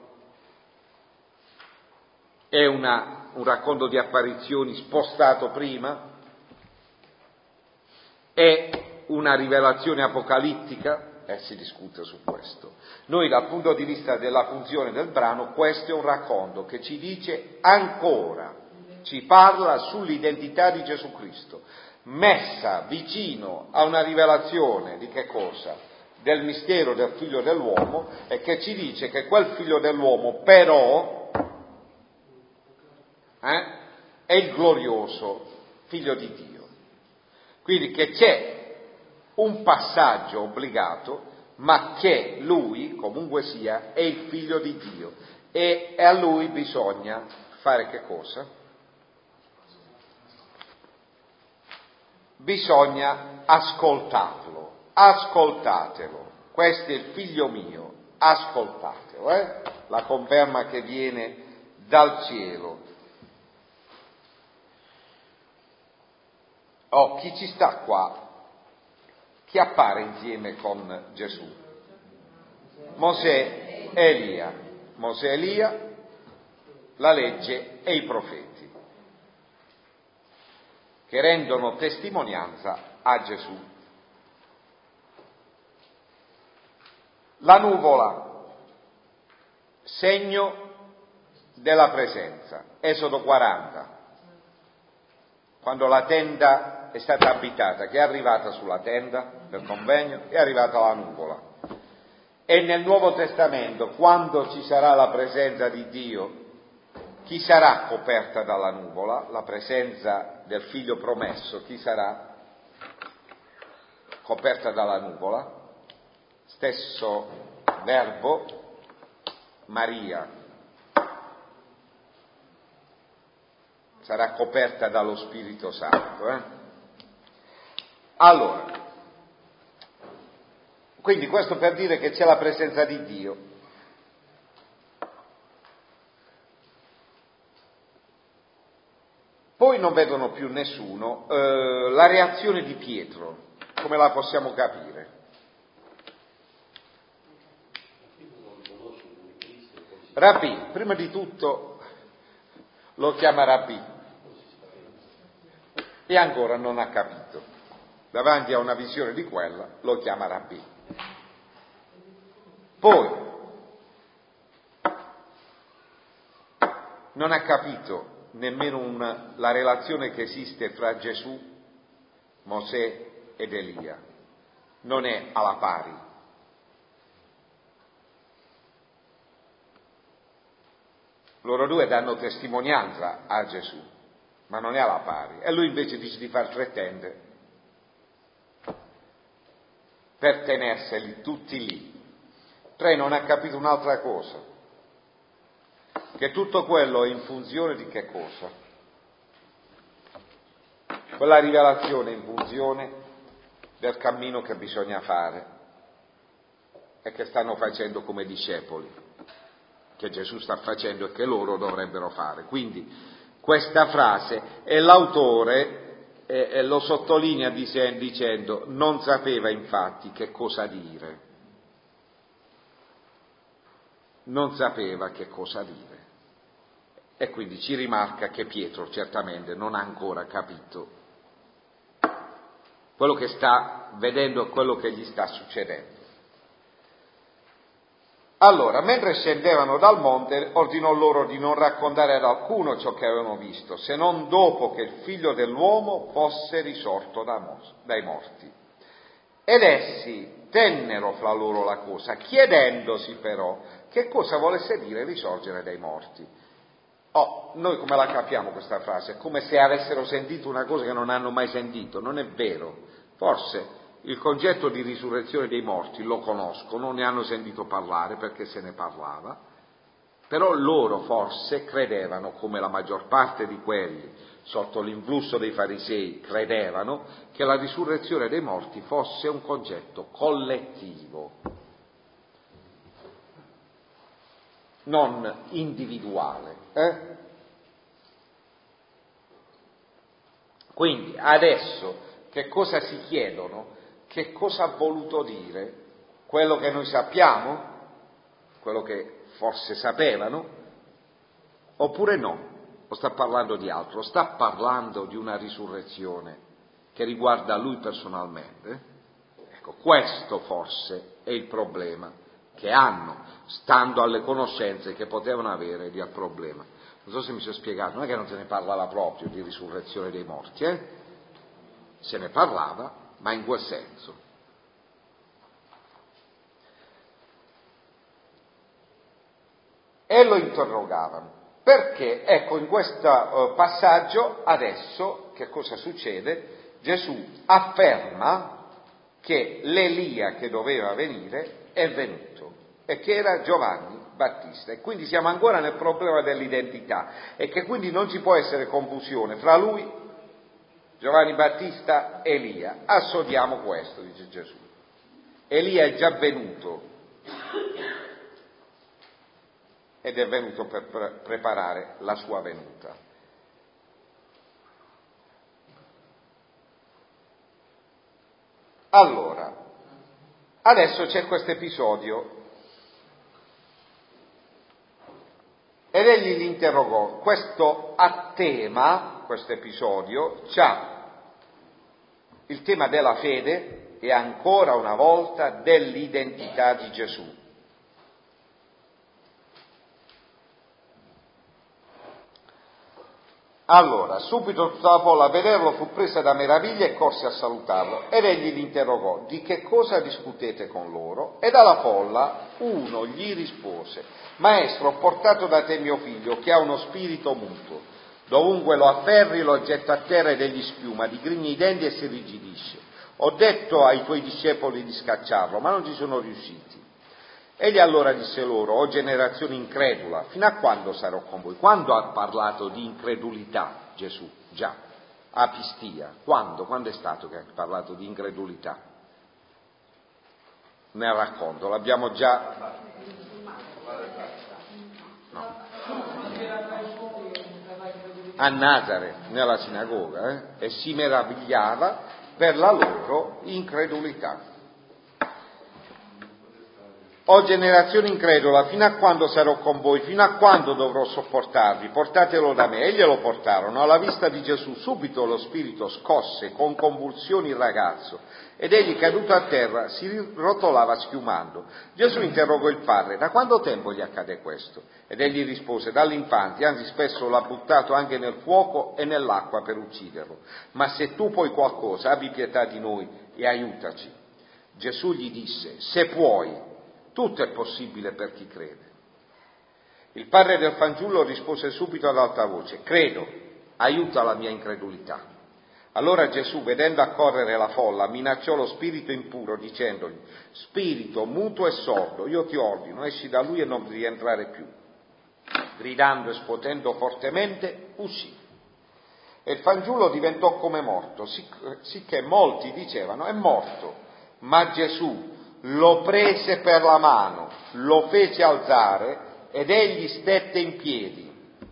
Speaker 1: è un racconto di apparizioni spostato prima, è una rivelazione apocalittica, si discute su questo. Noi dal punto di vista della funzione del brano, questo è un racconto che ci dice ancora, ci parla sull'identità di Gesù Cristo, messa vicino a una rivelazione di che cosa? Del mistero del Figlio dell'uomo, e che ci dice che quel Figlio dell'uomo però è il glorioso Figlio di Dio. Quindi che c'è un passaggio obbligato, ma che lui, comunque sia, è il Figlio di Dio, e a lui bisogna fare che cosa? Bisogna ascoltarlo, ascoltatelo, questo è il Figlio mio, ascoltatelo, la conferma che viene dal cielo. chi ci sta qua, chi appare insieme con Gesù? Mosè e Elia. Mosè e Elia, la legge e i profeti, che rendono testimonianza a Gesù. La nuvola, segno della presenza. Esodo 40, quando la tenda è stata abitata, che è arrivata sulla tenda del convegno, è arrivata la nuvola. E nel Nuovo Testamento, quando ci sarà la presenza di Dio, chi sarà coperta dalla nuvola? La presenza del Figlio promesso, chi sarà coperta dalla nuvola? Stesso verbo, Maria sarà coperta dallo Spirito Santo. Allora, quindi questo per dire che c'è la presenza di Dio. Poi non vedono più nessuno. La reazione di Pietro, come la possiamo capire? Rabbì, prima di tutto lo chiama Rabbì e ancora non ha capito. Davanti a una visione di quella lo chiama Rabbì. Poi non ha capito nemmeno la relazione che esiste fra Gesù, Mosè ed Elia. Non è alla pari. Loro due danno testimonianza a Gesù, ma non è alla pari. E lui invece dice di far 3 tende per tenerseli tutti lì. 3, non ha capito un'altra cosa, che tutto quello è in funzione di che cosa? Quella rivelazione è in funzione del cammino che bisogna fare e che stanno facendo come discepoli, che Gesù sta facendo e che loro dovrebbero fare. Quindi questa frase, e l'autore lo sottolinea dicendo non sapeva infatti che cosa dire. Non sapeva che cosa dire. E quindi ci rimarca che Pietro certamente non ha ancora capito quello che sta vedendo, quello che gli sta succedendo. Allora, mentre scendevano dal monte, ordinò loro di non raccontare ad alcuno ciò che avevano visto, se non dopo che il Figlio dell'uomo fosse risorto dai morti. Ed essi tennero fra loro la cosa, chiedendosi però che cosa volesse dire risorgere dai morti. Noi come la capiamo questa frase? È come se avessero sentito una cosa che non hanno mai sentito. Non è vero. Forse il concetto di risurrezione dei morti lo conoscono, ne hanno sentito parlare perché se ne parlava, però loro forse credevano, come la maggior parte di quelli sotto l'influsso dei farisei credevano, che la risurrezione dei morti fosse un concetto collettivo, non individuale. Quindi adesso che cosa si chiedono? Che cosa ha voluto dire? Quello che noi sappiamo? Quello che forse sapevano? Oppure no? O sta parlando di altro? Sta parlando di una risurrezione che riguarda lui personalmente? Ecco, questo forse è il problema che hanno, stando alle conoscenze che potevano avere al problema. Non so se mi sono spiegato, non è che non se ne parlava proprio di risurrezione dei morti, se ne parlava, ma in quel senso. E lo interrogavano, perché, ecco, in questo passaggio, adesso, che cosa succede? Gesù afferma che l'Elia che doveva venire è venuto, e che era Giovanni Battista, e quindi siamo ancora nel problema dell'identità, e che quindi non ci può essere confusione fra lui, Giovanni Battista, e Elia. Assodiamo questo, dice Gesù. Elia è già venuto ed è venuto per preparare la sua venuta. Allora, adesso c'è questo episodio. Ed egli li interrogò. Questo a tema, questo episodio, c'ha il tema della fede e ancora una volta dell'identità di Gesù. Allora, subito tutta la folla a vederlo fu presa da meraviglia e corse a salutarlo. Ed egli li interrogò: di che cosa discutete con loro? E dalla folla uno gli rispose: Maestro, ho portato da te mio figlio, che ha uno spirito muto. Dovunque lo afferri lo getta a terra ed egli schiuma, digrigna i denti e si irrigidisce. Ho detto ai tuoi discepoli di scacciarlo, ma non ci sono riusciti. Egli allora disse loro: o generazione incredula, fino a quando sarò con voi? Quando ha parlato di incredulità Gesù? Già, a Pistia. Quando? Quando è stato che ha parlato di incredulità? Nel racconto, l'abbiamo già... No. A Nazareth, nella sinagoga, e si meravigliava per la loro incredulità. O generazione incredula, fino a quando sarò con voi? Fino a quando dovrò sopportarvi? Portatelo da me. E glielo portarono. Alla vista di Gesù subito lo spirito scosse con convulsioni il ragazzo ed egli, caduto a terra, si rotolava schiumando. Gesù interrogò il padre: da quanto tempo gli accade questo? Ed egli rispose: dall'infanzia, anzi spesso l'ha buttato anche nel fuoco e nell'acqua per ucciderlo. Ma se tu puoi qualcosa, abbi pietà di noi e aiutaci. Gesù gli disse: se puoi, tutto è possibile per chi crede. Il padre del fanciullo rispose subito ad alta voce: credo, aiuta la mia incredulità. Allora Gesù, vedendo accorrere la folla, minacciò lo spirito impuro dicendogli: spirito muto e sordo, io ti ordino, esci da lui e non rientrare più. Gridando e scuotendo fortemente, uscì. E il fanciullo diventò come morto, sicché molti dicevano: è morto. Ma Gesù lo prese per la mano, lo fece alzare ed egli stette in piedi.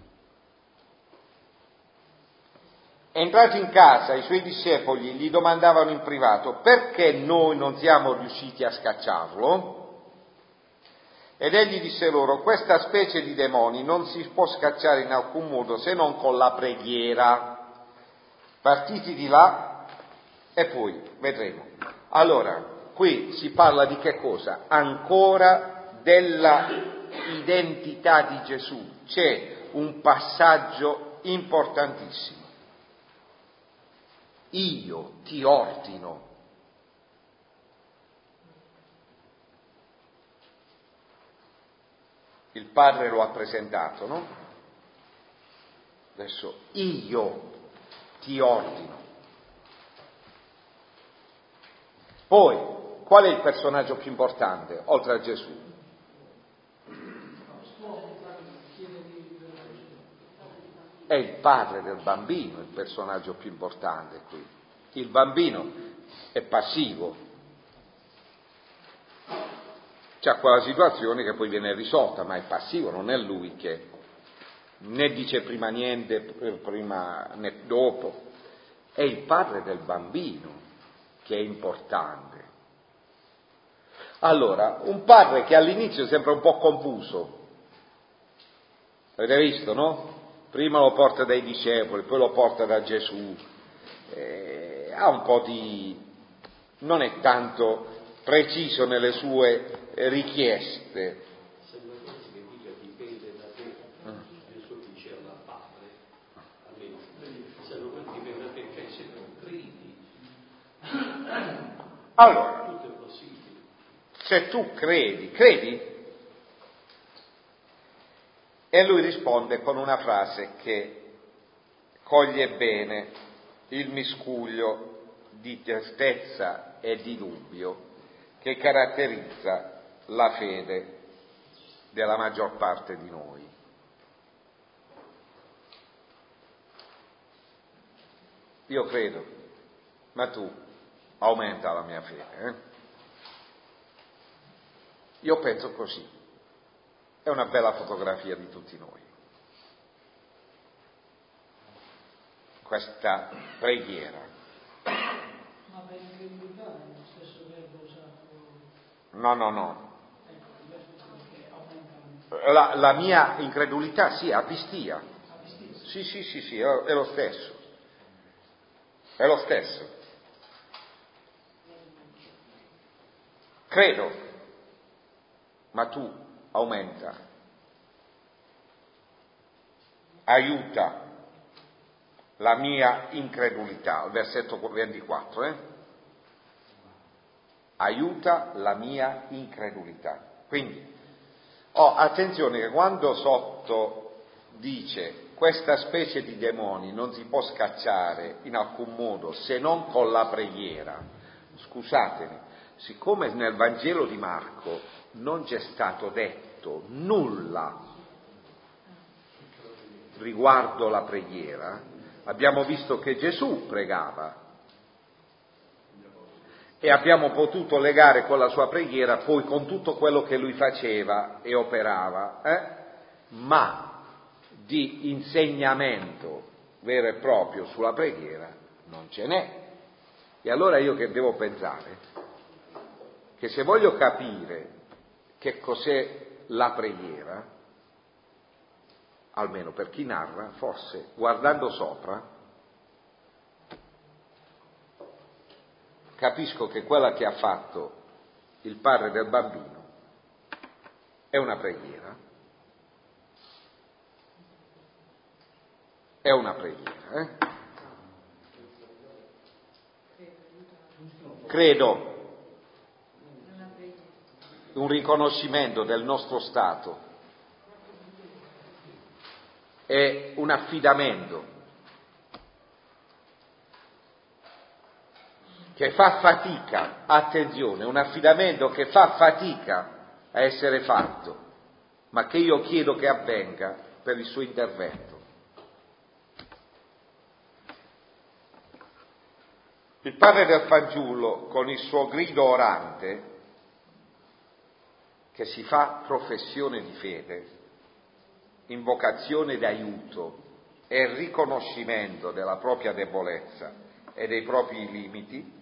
Speaker 1: Entrati in casa, i suoi discepoli gli domandavano in privato: perché noi non siamo riusciti a scacciarlo? Ed egli disse loro: questa specie di demoni non si può scacciare in alcun modo se non con la preghiera. Partiti di là, e poi vedremo. Allora, qui si parla di che cosa? Ancora della identità di Gesù. C'è un passaggio importantissimo. Io ti ordino. Il Padre lo ha presentato, no? Adesso io ti ordino. Poi, qual è il personaggio più importante, oltre a Gesù? È il padre del bambino il personaggio più importante qui. Il bambino è passivo. C'è quella situazione che poi viene risolta, ma è passivo, non è lui che né dice prima niente, prima né dopo. È il padre del bambino che è importante. Allora, un padre che all'inizio sembra un po' confuso, avete visto, no? Prima lo porta dai discepoli, poi lo porta da Gesù, ha un po' di... non è tanto preciso nelle sue richieste.
Speaker 4: Sembra quasi che dica dipende da te, Gesù dice alla Padre, almeno, sembra che dipende da te, cioè se tu credi,
Speaker 1: Allora,
Speaker 4: tutto è possibile.
Speaker 1: se tu credi? E lui risponde con una frase che coglie bene il miscuglio di certezza e di dubbio che caratterizza la fede della maggior parte di noi. Io credo, ma tu aumenta la mia fede. Io penso così. È una bella fotografia di tutti noi. Questa preghiera.
Speaker 5: Ma per incredulità non si
Speaker 1: No. La mia incredulità, sì, apistia. Sì, è lo stesso. È lo stesso. Credo, ma tu aumenta, aiuta la mia incredulità, il versetto 24, aiuta la mia incredulità. Quindi, attenzione che quando sotto dice questa specie di demoni non si può scacciare in alcun modo se non con la preghiera, scusatemi, siccome nel Vangelo di Marco non c'è stato detto nulla riguardo la preghiera, abbiamo visto che Gesù pregava e abbiamo potuto legare con la sua preghiera poi con tutto quello che lui faceva e operava, ma di insegnamento vero e proprio sulla preghiera non ce n'è. E allora io che devo pensare? Che se voglio capire che cos'è la preghiera, almeno per chi narra, forse guardando sopra, capisco che quella che ha fatto il padre del bambino è una preghiera. È una preghiera. Credo un riconoscimento del nostro stato e un affidamento che fa fatica, attenzione, un affidamento che fa fatica a essere fatto, ma che io chiedo che avvenga per il suo intervento. Il padre del fanciullo, con il suo grido orante, che si fa professione di fede, invocazione d'aiuto e riconoscimento della propria debolezza e dei propri limiti,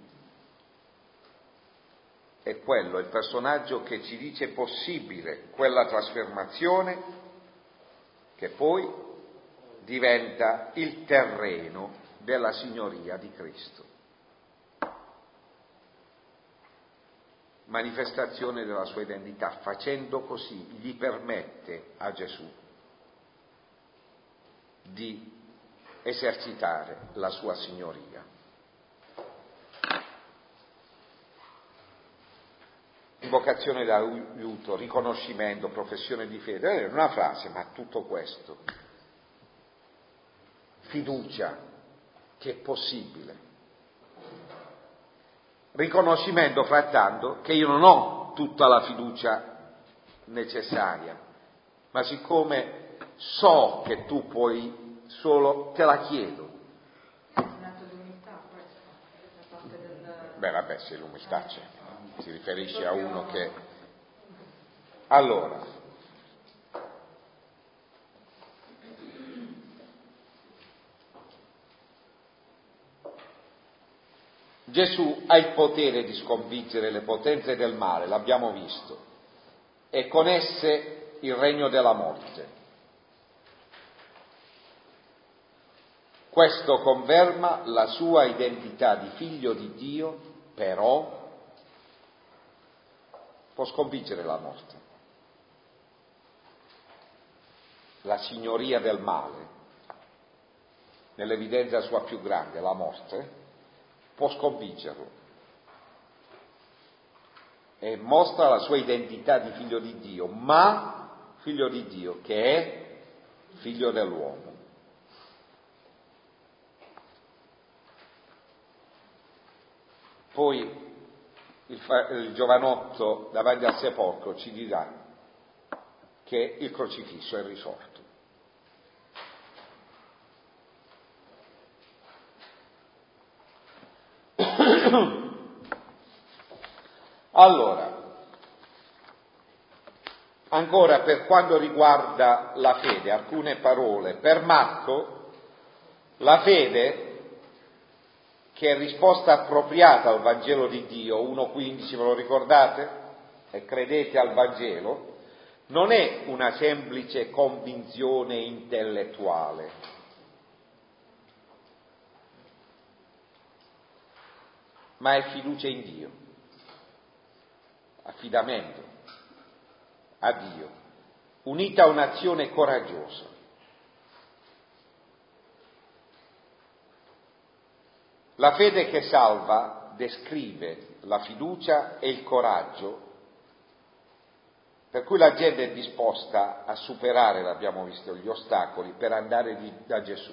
Speaker 1: è quello, il personaggio che ci dice possibile quella trasformazione che poi diventa il terreno della signoria di Cristo. Manifestazione della sua identità, facendo così gli permette a Gesù di esercitare la sua signoria. Invocazione d'aiuto, riconoscimento, professione di fede, è una frase, ma tutto questo, fiducia che è possibile. Riconoscimento frattanto che io non ho tutta la fiducia necessaria, ma siccome so che tu puoi solo, te la chiedo.
Speaker 2: È un atto di umiltà questo, da parte del...
Speaker 1: Beh, vabbè, se l'umiltà c'è, si riferisce a uno che... Allora, Gesù ha il potere di sconfiggere le potenze del male, l'abbiamo visto, e con esse il regno della morte. Questo conferma la sua identità di figlio di Dio, però può sconfiggere la morte. La signoria del male, nell'evidenza sua più grande, la morte, può sconfiggerlo e mostra la sua identità di figlio di Dio, ma figlio di Dio che è figlio dell'uomo. Poi il giovanotto davanti al sepolcro ci dirà che il crocifisso è risorto. Allora, ancora per quanto riguarda la fede, alcune parole. Per Marco, la fede, che è risposta appropriata al Vangelo di Dio, 1,15, ve lo ricordate? e credete al Vangelo, non è una semplice convinzione intellettuale, ma è fiducia in Dio, affidamento a Dio, unita a un'azione coraggiosa. La fede che salva descrive la fiducia e il coraggio per cui la gente è disposta a superare, l'abbiamo visto, gli ostacoli per andare da Gesù.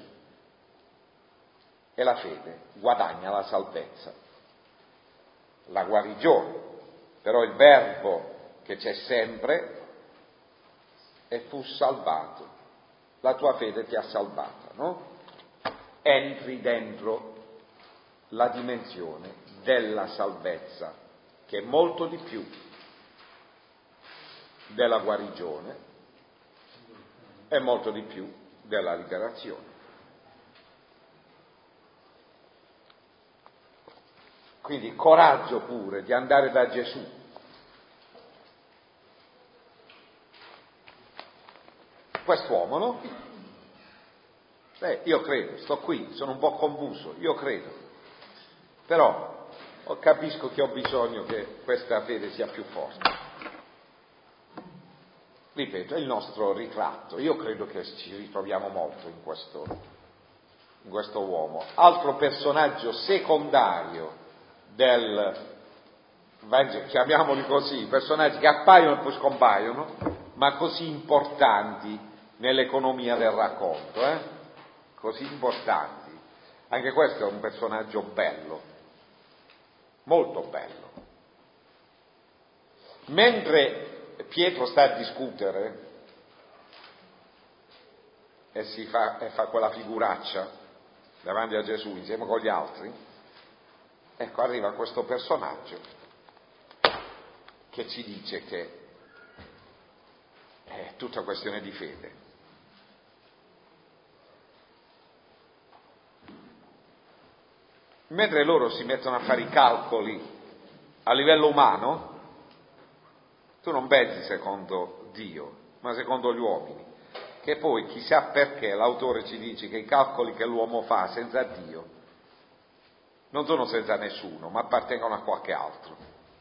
Speaker 1: E la fede guadagna la salvezza, la guarigione. Però il verbo che c'è sempre è fu salvato. La tua fede ti ha salvata, no? Entri dentro la dimensione della salvezza, che è molto di più della guarigione, è molto di più della liberazione. Quindi coraggio pure di andare da Gesù. Quest'uomo, no? Io credo, sto qui, sono un po' confuso, io credo, però capisco che ho bisogno che questa fede sia più forte. Ripeto, è il nostro ritratto, io credo che ci ritroviamo molto in questo uomo. Altro personaggio secondario del Vangelo, chiamiamoli così, personaggi che appaiono e poi scompaiono, ma così importanti nell'economia del racconto, così importanti. Anche questo è un personaggio bello, molto bello. Mentre Pietro sta a discutere e fa quella figuraccia davanti a Gesù insieme con gli altri, ecco, arriva questo personaggio che ci dice che è tutta questione di fede. Mentre loro si mettono a fare i calcoli a livello umano, tu non pensi secondo Dio, ma secondo gli uomini, che poi chissà perché l'autore ci dice che i calcoli che l'uomo fa senza Dio non sono senza nessuno, ma appartengono a qualche altro.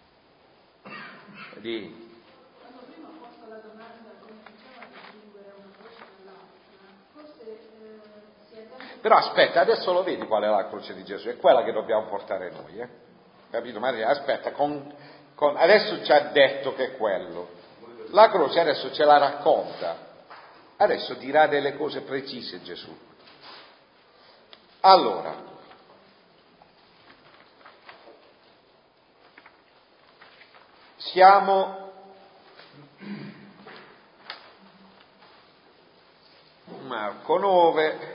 Speaker 2: Quando prima ho posto la domanda come facciamo a distinguere una croce dall'altra, forse si è detto...
Speaker 1: Però aspetta, adesso lo vedi qual è la croce di Gesù? È quella che dobbiamo portare noi, capito? Maria, aspetta, adesso ci ha detto che è quello. La croce adesso ce la racconta. Adesso dirà delle cose precise Gesù. Allora, siamo Marco 9.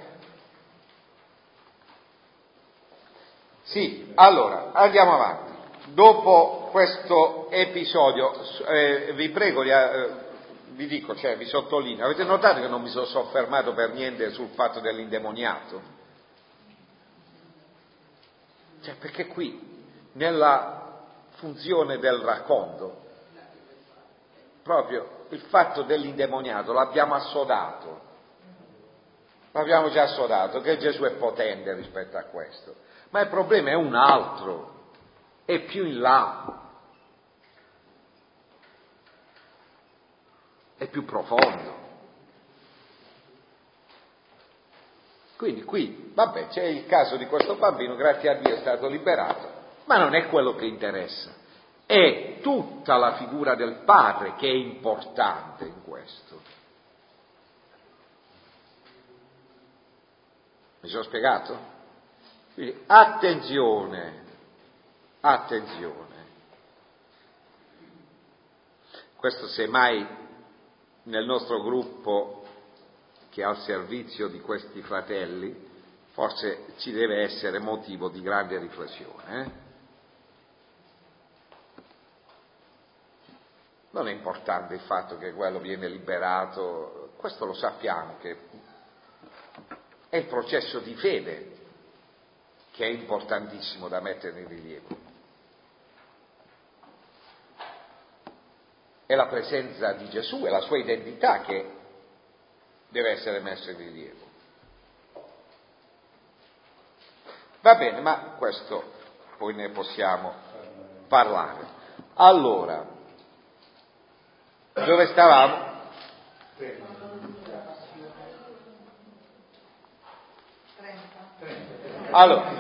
Speaker 1: Sì, allora, andiamo avanti. Dopo questo episodio, vi prego, vi dico, vi sottolineo, avete notato che non mi sono soffermato per niente sul fatto dell'indemoniato? Perché qui, nella funzione del racconto, proprio il fatto dell'indemoniato l'abbiamo assodato, l'abbiamo già assodato, che Gesù è potente rispetto a questo, ma il problema è un altro, è più in là, è più profondo. Quindi qui, vabbè, c'è il caso di questo bambino, grazie a Dio è stato liberato, ma non è quello che interessa, è tutta la figura del padre che è importante in questo. Mi sono spiegato? Quindi attenzione. Questo semmai nel nostro gruppo che è al servizio di questi fratelli, forse ci deve essere motivo di grande riflessione. Non è importante il fatto che quello viene liberato, questo lo sappiamo, che è il processo di fede che è importantissimo da mettere in rilievo. è la presenza di Gesù, è la sua identità che deve essere messa in rilievo. Va bene, ma questo poi ne possiamo parlare. Allora, dove stavamo? Allora,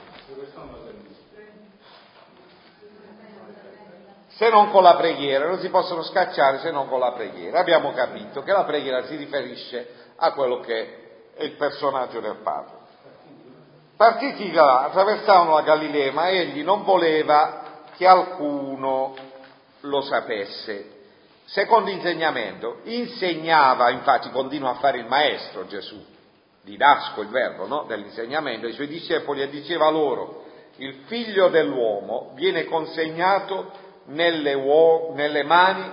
Speaker 1: se non con la preghiera, non si possono scacciare se non con la preghiera. Abbiamo capito che la preghiera si riferisce a quello che è il personaggio del Padre. Partiti da là, attraversavano la Galilea, ma egli non voleva che alcuno lo sapesse. Secondo insegnamento, insegnava, infatti continua a fare il maestro Gesù, didasco il verbo, no? Dell'insegnamento, ai suoi discepoli e diceva loro: il figlio dell'uomo viene consegnato nelle mani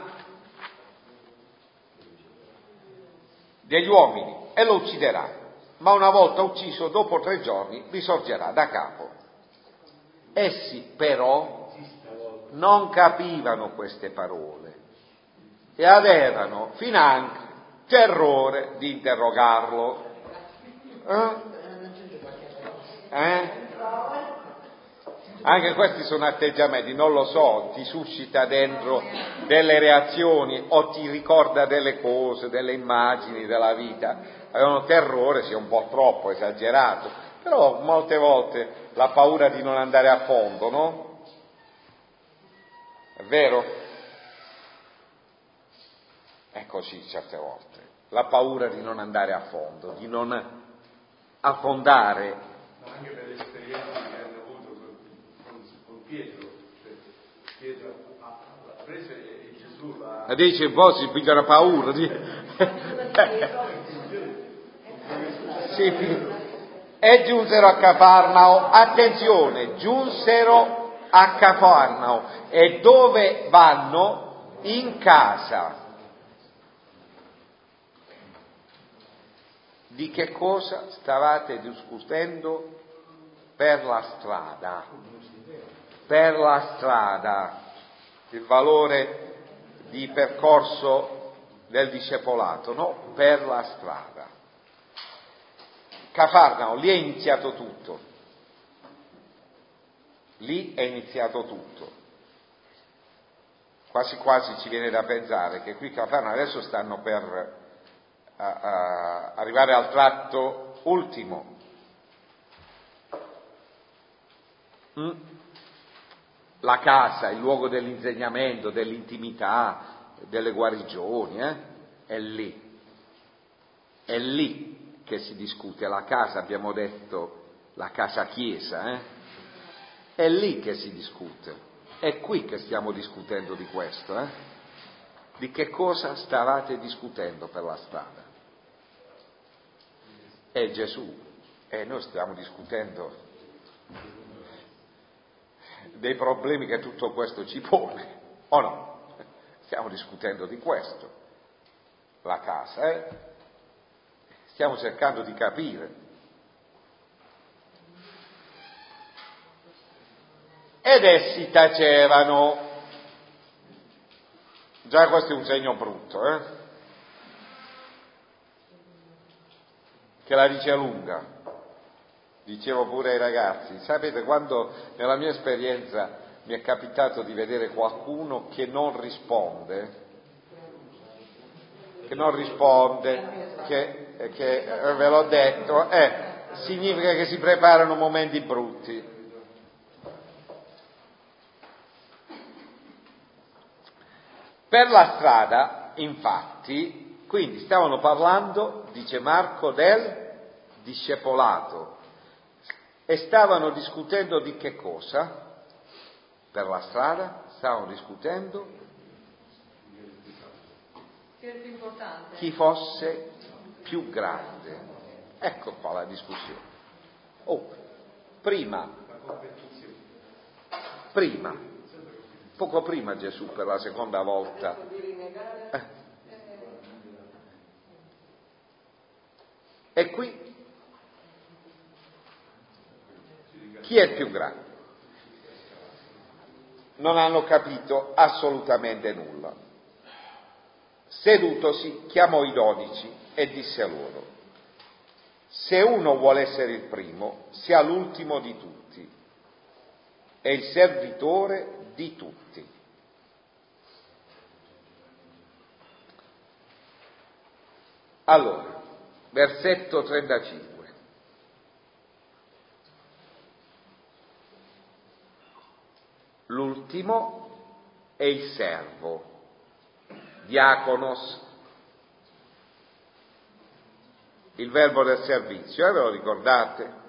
Speaker 1: degli uomini e lo uccideranno, ma una volta ucciso, dopo 3 giorni, risorgerà da capo. Essi però non capivano queste parole e avevano finanche terrore di interrogarlo. Anche questi sono atteggiamenti, non lo so, ti suscita dentro delle reazioni o ti ricorda delle cose, delle immagini della vita. Avevano terrore, sia un po' troppo esagerato, però molte volte la paura di non andare a fondo, no? È vero? È così certe volte, la paura di non andare a fondo, di non affondare.
Speaker 3: Ma anche per l'esperienza che hanno avuto con Pietro, Pietro ha preso e Gesù l'ha...
Speaker 1: Dice, poi si pigliano paura. E giunsero a Cafarnao, attenzione, giunsero a Cafarnao, e dove vanno? In casa. Di che cosa stavate discutendo per la strada? Per la strada, il valore di percorso del discepolato, no? Per la strada. Cafarnao, lì è iniziato tutto. Lì è iniziato tutto. Quasi quasi ci viene da pensare che qui Cafarnao adesso stanno per arrivare al tratto ultimo. La casa, il luogo dell'insegnamento, dell'intimità, delle guarigioni, è lì. È lì che si discute. La casa, abbiamo detto, la casa chiesa, è lì che si discute. È qui che stiamo discutendo di questo, Di che cosa stavate discutendo per la strada? È Gesù, e noi stiamo discutendo dei problemi che tutto questo ci pone, o no? Stiamo discutendo di questo, la casa, Stiamo cercando di capire. Ed essi tacevano. Già questo è un segno brutto, che la dice lunga. Dicevo pure ai ragazzi, sapete, quando nella mia esperienza mi è capitato di vedere qualcuno che non risponde, che ve l'ho detto, significa che si preparano momenti brutti. Per la strada, infatti, quindi stavano parlando, dice Marco, del discepolato, e stavano discutendo di che cosa? Per la strada stavano discutendo chi fosse più grande. Ecco qua la discussione. Poco prima Gesù per la seconda volta. E qui chi è il più grande? Non hanno capito assolutamente nulla. Sedutosi, chiamò i 12 e disse a loro: se uno vuole essere il primo, sia l'ultimo di tutti e il servitore di tutti. Allora, versetto 35. L'ultimo è il servo, diaconos, il verbo del servizio, ve lo ricordate?